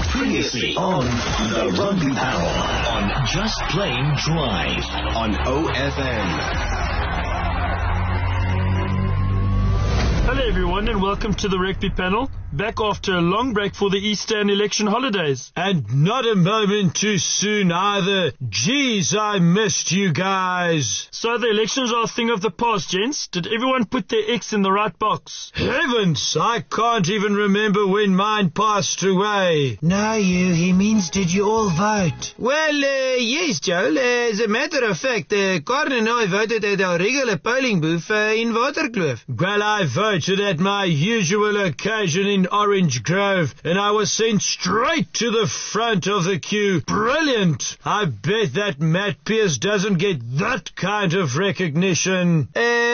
Previously on the Rugby Panel on Just Plain Drive on OFM. Hello everyone and welcome to the Rugby Panel, back after a long break for the Easter and election holidays. And not a moment too soon either. Jeez, I missed you guys. So the elections are a thing of the past, gents. Did everyone put their X in the right box? Heavens, I can't even remember when mine passed away. No, he means did you all vote? Well, yes, Joel. As a matter of fact, Karen and I voted at our regular polling booth in Waterkloof. Well, I voted at my usual occasion in Orange Grove, and I was sent straight to the front of the queue. Brilliant! I bet that Matt Pierce doesn't get that kind of recognition.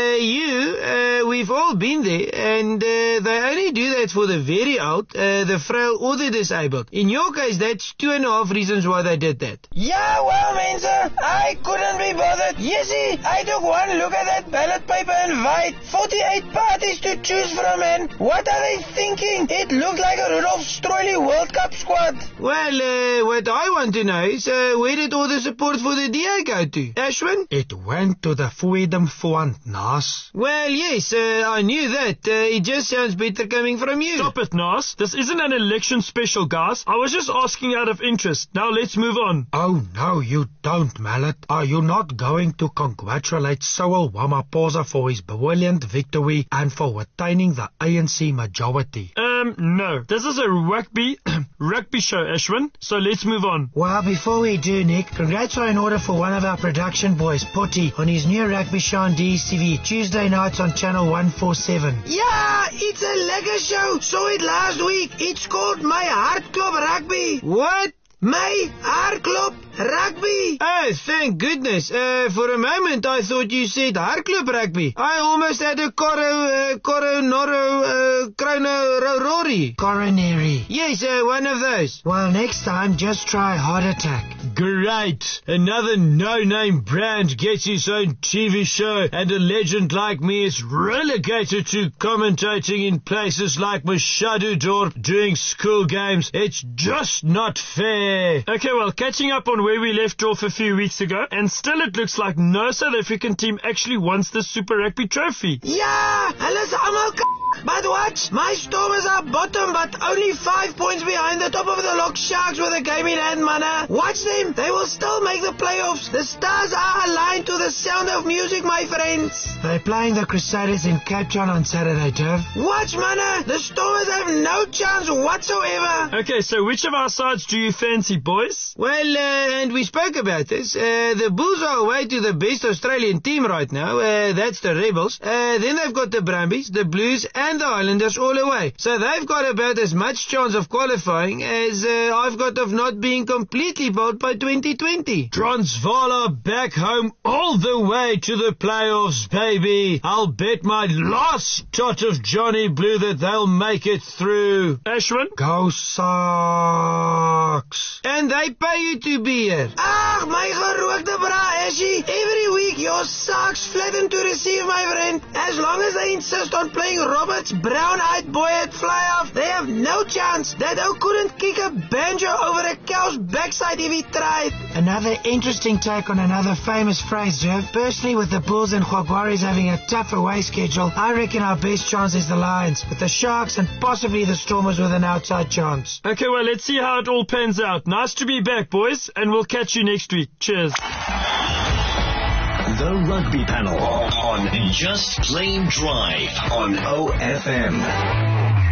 We've all been there, and they only do that for the very old, the frail or the disabled. In your case, that's 2.5 reasons why they did that. Yeah, well, Mensa, I couldn't be bothered. Yesy, I took one look at that ballot paper and vied. 48 parties to choose from, and what are they thinking? It looked like a Rudolph Stroily World Cup squad. Well, what I want to know is, where did all the support for the DA go to? Ashwin? It went to the Freedom Front, Nas. Well, yes, I knew that. It just sounds better coming from you. Stop it, Nas. This isn't an election special, guys. I was just asking out of interest. Now let's move on. Oh, no, you don't, Mallet. Are you not going to congratulate Cyril Ramaphosa for his brilliant victory and for attaining the ANC majority? No. This is a rugby show, Ashwin. So let's move on. Well, before we do, Nick, congrats are in order for one of our production boys, Potty, on his new rugby show on DSTV, Tuesday nights on Channel 147. Yeah, it's a lekker show. Saw it last week. It's called My Heart Club Rugby. What? My Heart Club Rugby. Oh, thank goodness. For a moment I thought you said Heart Club Rugby. I almost had a coronary. Yes, one of those. Well, next time just try Heart Attack. Great. Another no-name brand gets his own TV show, and a legend like me is relegated to commentating in places like Mashadudorp doing school games. It's just not fair. Okay, well, catching up on where we left off a few weeks ago, and still it looks like no South African team actually wants the Super Rugby trophy. Yeah, hulle is almal but watch, my Stormers are bottom, but only 5 points behind the top of the Lock Sharks with a game in hand, manna. Watch them, they will still make the playoffs. The stars are aligned to the sound of music, my friends. They're playing the Crusaders in Cape Town on Saturday, Jeff. Watch, manna, the Stormers have no chance whatsoever. Okay, so which of our sides do you fancy, boys? Well, and we spoke about this. The Bulls are away to the best Australian team right now. That's the Rebels. Then they've got the Brumbies, the Blues, and the Islanders all away. So they've got about as much chance of qualifying as I've got of not being completely bowled by 2020. Transvaal are back home all the way to the playoffs, baby. I'll bet my last tot of Johnny Blue that they'll make it through. Ashwin? Go Sox. And they pay you to be here. Ach, my gerookte bra, Ashy. Every week your Sox flatten to receive, my friend. As long as they insist on playing Roberts brown-eyed boy at fly-off, they have no chance. That old couldn't kick a banjo over a cow's backside if he tried. Another interesting take on another famous phrase, Jeff. Personally, with the Bulls and Jaguares having a tough away schedule, I reckon our best chance is the Lions, with the Sharks and possibly the Stormers with an outside chance. Okay, well, let's see how it all pans out. Nice to be back, boys, and we'll catch you next week. Cheers. The Rugby Panel on Just Plain Drive on OFM.